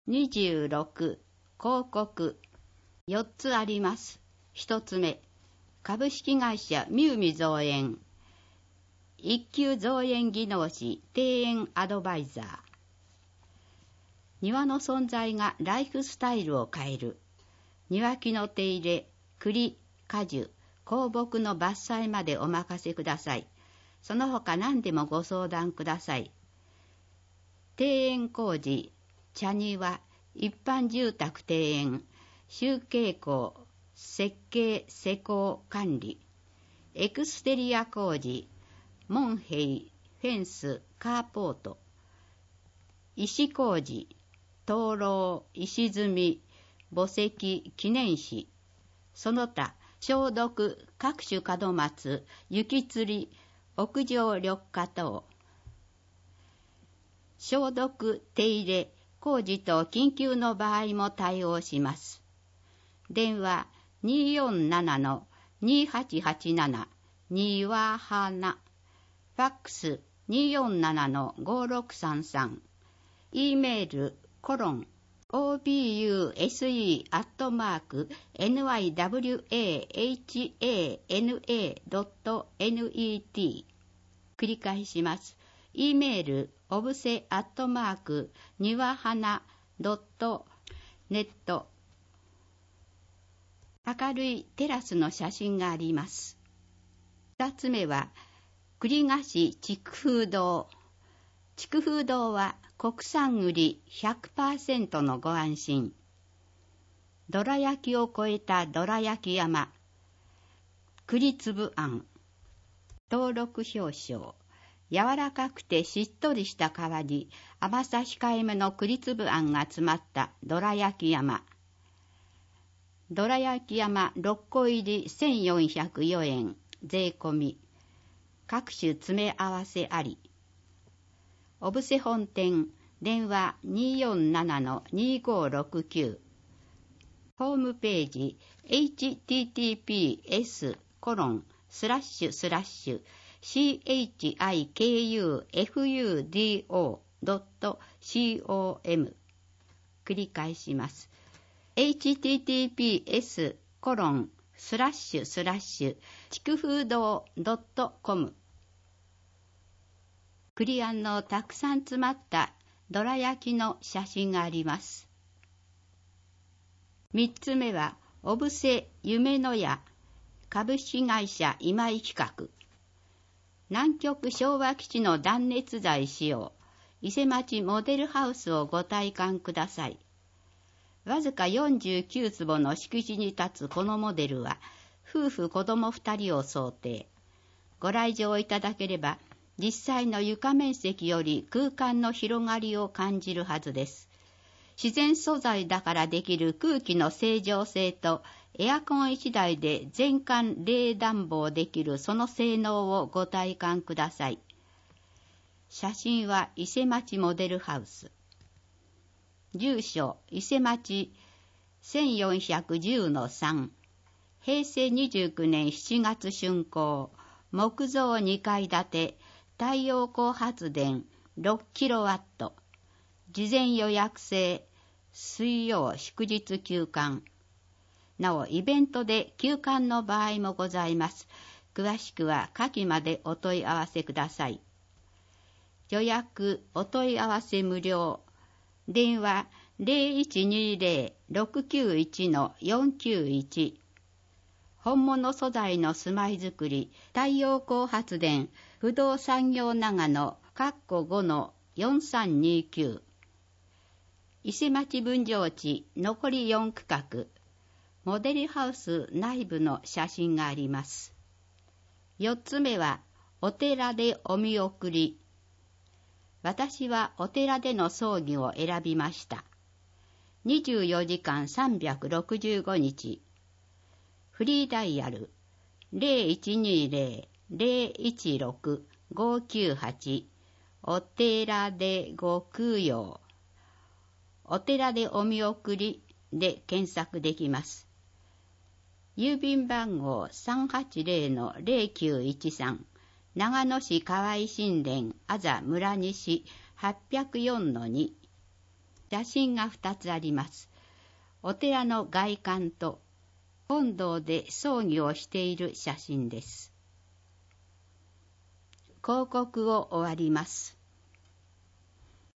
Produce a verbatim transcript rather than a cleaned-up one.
にじゅうろく、広告。よっつあります。ひとつめ、株式会社ミューミ造園。一級造園技能士庭園アドバイザー。庭の存在がライフスタイルを変える。庭木の手入れ、栗、果樹、香木の伐採までお任せください。その他何でもご相談ください。庭園工事、茶庭、一般住宅庭園、集計工、設計、施工、管理、エクステリア工事、門塀、フェンス、カーポート、石工事、灯籠、石積み、墓石、記念碑、その他、消毒、各種門松、雪吊り、屋上緑化等、消毒、手入れ、工事と緊急の場合も対応します。電話 にーよんななのにーはちはちなな にわはな、ファックス にーよんななのごろくさんさん、E メールコロン オービーユーエスイー アットマーク エヌワイダブリューエーエイチエーエヌエー ドット ネット 繰り返します。E メールおぶせアットマークにわはなドットネット。明るいテラスの写真があります。二つ目は栗菓子筑風堂。筑風堂は国産栗 ひゃくパーセント のご安心。どら焼きを超えたどら焼き山。栗粒あん。登録表彰。柔らかくてしっとりした皮に甘さ控えめの栗粒あんが詰まったどら焼き山。どら焼き山ろっこ入りせんよんひゃくよえん税込み。各種詰め合わせあり。おぶせ本店電話 にーよんななのにーごろくきゅう。ホームページ エイチティーティーピーエスコロンスラッシュスラッシュ シーエイチアイケーユーエフユーディーオー ドット コム 繰り返します。エイチティーティーピーエスコロンスラッシュスラッシュ筑風堂 ドットコム。栗あんのたくさん詰まったどら焼きの写真があります。三つ目はおぶせ夢の屋株式会社今井企画。南極昭和基地の断熱材使用、伊勢町モデルハウスをご体感ください。わずかよんじゅうきゅうつぼの敷地に立つこのモデルは、夫婦子供ふたりを想定。ご来場いただければ、実際の床面積より空間の広がりを感じるはずです。自然素材だからできる空気の清浄性と、エアコンいちだいで全館冷暖房できるその性能をご体感ください。写真は伊勢町モデルハウス。住所伊勢町 せんよんひゃくじゅうのさん。へいせいにじゅうきゅうねんしちがつ竣工。木造にかい建て。太陽光発電 ろくキロワット。事前予約制。水曜祝日休館。なお、イベントで休館の場合もございます。詳しくは下記までお問い合わせください。予約、お問い合わせ無料。電話 ゼロいちにゼロ ろくきゅういち のよんきゅういち。本物素材の住まいづくり、太陽光発電、不動産業長野、括弧ごのよんさんにきゅう。伊勢町分譲地、残りよん区画。モデルハウス内部の写真があります。よっつめは、お寺でお見送り。私はお寺での葬儀を選びました。にじゅうよじかんさんびゃくろくじゅうごにち。フリーダイヤル ゼロいちにゼロ ゼロいちろく ごきゅうはち。お寺でご供養。お寺でお見送りで検索できます。郵便番号 さんはちゼロのゼロきゅういちさん。長野市河合新田あざ村西はっぴゃくよんのに。 写真がふたつあります。お寺の外観と本堂で葬儀をしている写真です。広告を終わります。